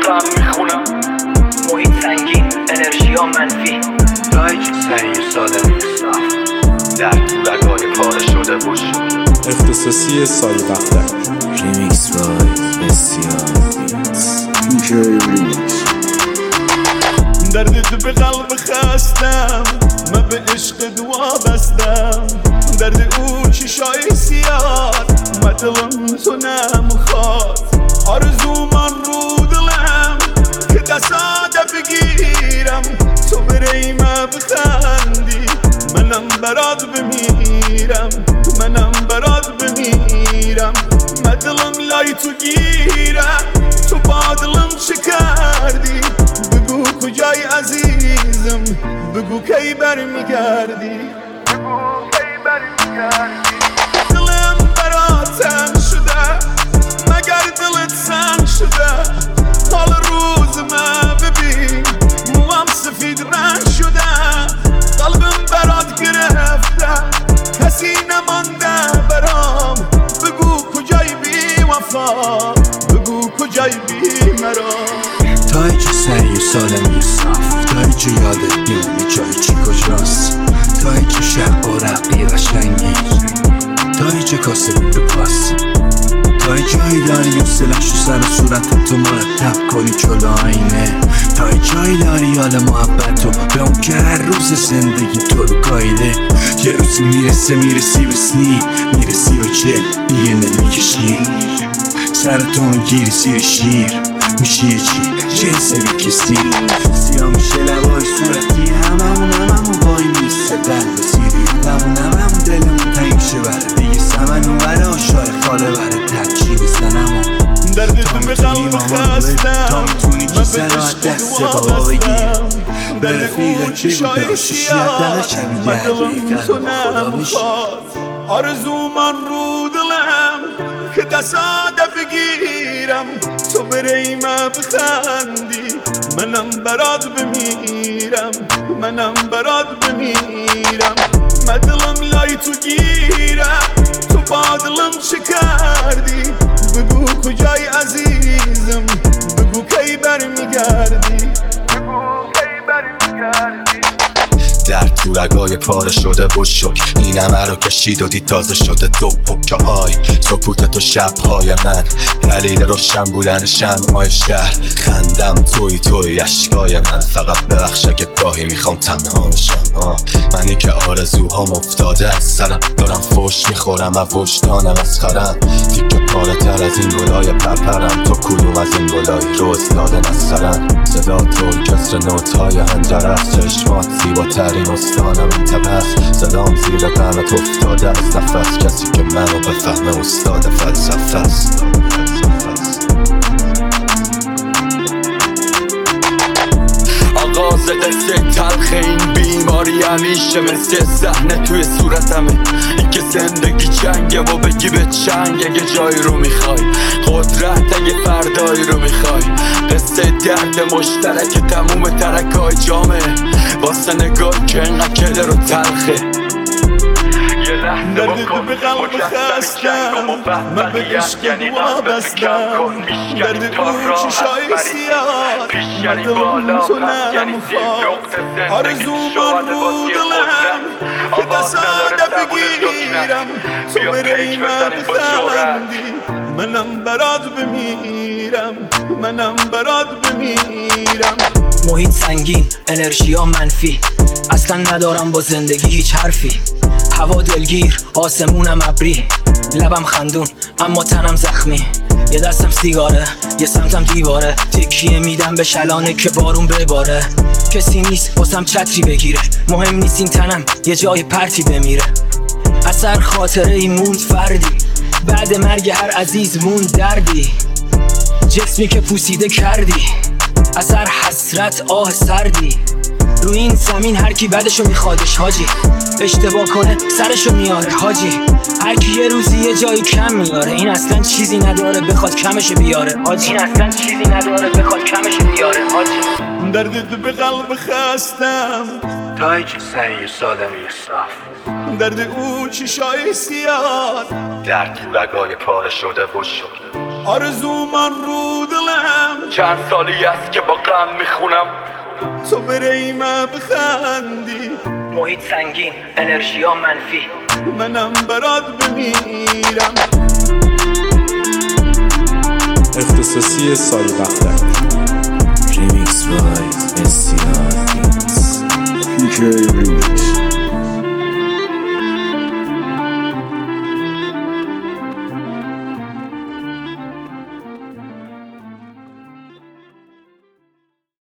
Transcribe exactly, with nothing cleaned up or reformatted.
هم میخونم. محیط سنگین، انرژی ها منفی، تایج سنگی ساده نیستم. در تورگای پاره شده بوش اختصاصی سایه دفتر ریمیکس بای بسیار بیتس دیجی ریمیکس. دردت به قلب خستم، من به عشق دعا بستم. درد او چشای سیاه، مطلم تو نمیخواد. آرزو من رو دلم که تصادف بگیرم، تو بریمه بخندی منم برات بمیرم، منم برات بمیرم. مدلم لای تو گیرم، تو بادلم چه کردی؟ بگو کجای عزیزم، بگو کی برمیگردی، بگو کی برمیگردی. دلم برات تنگ شده، مگر دلت سنگ شده؟ حال روز من ببین، موام سفید رنگ شده. قلبم برات گرفته، کسی نمانده برام. بگو کجای بی وفا، بگو کجای بی مرام. تایج سری و سالمی و صاف، تایج یادت میونه جای چی کجاست. تایج شب و رقی قشنگی، تایج کاسه بود پاس. تایج هایی داری و سلش و سر و صورت تو مرتب کنی جلو آینه. تایج هایی داری حال محبت و به اون که هر روز زندگی تو رو گایده. یه روزی میرسه میرسی به سنی، میرسی به چه دیگه نمیکشی. سرتو میگیری زیر شیر، میشی یه چی جنسه بیکسی. سیاه میشه لبای صورتی، هممون هممون وای میسته دل بسیری. هممون هممون دلمون تنگ شه بره دیگه سمن اون بره آشای خاله بره ترچی نیستن. اما دردتون به قلب خستم، تا میتونی من کیسه به را عشق دست دعا بابا بگیر. بستم. به درد رفیق او چی چشای بود سیاه، شیعت مدلم تو نمیخواد. آرزو من رو دلم که تصادف بگیرم، تو بریمه بخندی منم برات بمیرم، منم برات بمیرم. مدلم لای تو گیرم، تو بادلم چه کردی؟ بگو کجای عزیزم، بگو کی برمیگردی، بگو کی برمیگردی. در تورگای پاره شده بود شک، این همه رو کشید و دید تازه شده دو پکه های سکوت تو شبهای من، دلیل روشن بودن شمعای شهر. خندم توی توی اشکای من، فقط ببخش اگه گاهی میخوام تنها بشم. منی که آرزوهام افتاده از سرم، دارم فوش میخورم از وجدانم از خرم. تیکه پاره تر از این گلای پرپرم، تو کدوم از این گلای روز دادن از سرم. صدا تو کسر نوتهای هنجره است، چشمات زیباترین استانم انتبه است. صدام زیر قمت افتاده از نفس، کسی که منو بفهمه استاد فلسفه است. آغاز قصه تلخ این بیماری همیشه مثل صحنه توی صورتمه. این که زندگی جنگه و بگی به چنگ اگه جایی رو میخوای، قدرت اگه فردایی رو میخوای. قصه درد مشترک تموم ترکای جامعه، واسه نگاه که انقدر کده رو تلخه. دردت به قلب خستم، من به عشق دعا بستم. درد او چشای سیاه، مدلم تو نمیخواد. آرزو من رو دلم که تصادف بگیرم، تو بریمه بخندی منم برات بمیرم، منم برات بمیرم. محیط سنگین، انرژی ها منفی، اصلا ندارم با زندگی هیچ حرفی. هوا دلگیر، آسمونم ابری، لبم خندون اما تنم زخمی. یه دستم سیگاره، یه سمتم دیواره، تکیه میدم به شلانه که بارون بباره. کسی نیست واسم چتری بگیره، مهم نیست این تنم یه جای پرتی بمیره. اثر خاطره ای موند فردی، بعد مرگ هر عزیز موند دردی. جسمی که پوسیده کردی، اثر حسرت آه سردی. رو این زمین هر کی بعدشو میخوادش حاجی، اشتباه کنه سرشو میاره حاجی. هر کی یه روزی یه جایی کم میاره، این اصلا چیزی نداره بخواد کمش بیاره حاجی. این اصلا چیزی نداره بخواد کمش بیاره حاجی. دردت به قلب خستم، تایج سری و سالمی و صاف. درد او چشای سیاه، در تورگای پاره شده بود شک. آرزو من رو دلم میخونم، چند سالی است که با غم میخونم. تو بری من بخندی، محیط سنگین انرژی ها منفی، منم برات بمیرم. اختصاصی سایه بختک. Remix by S C R Beats. P K Remix.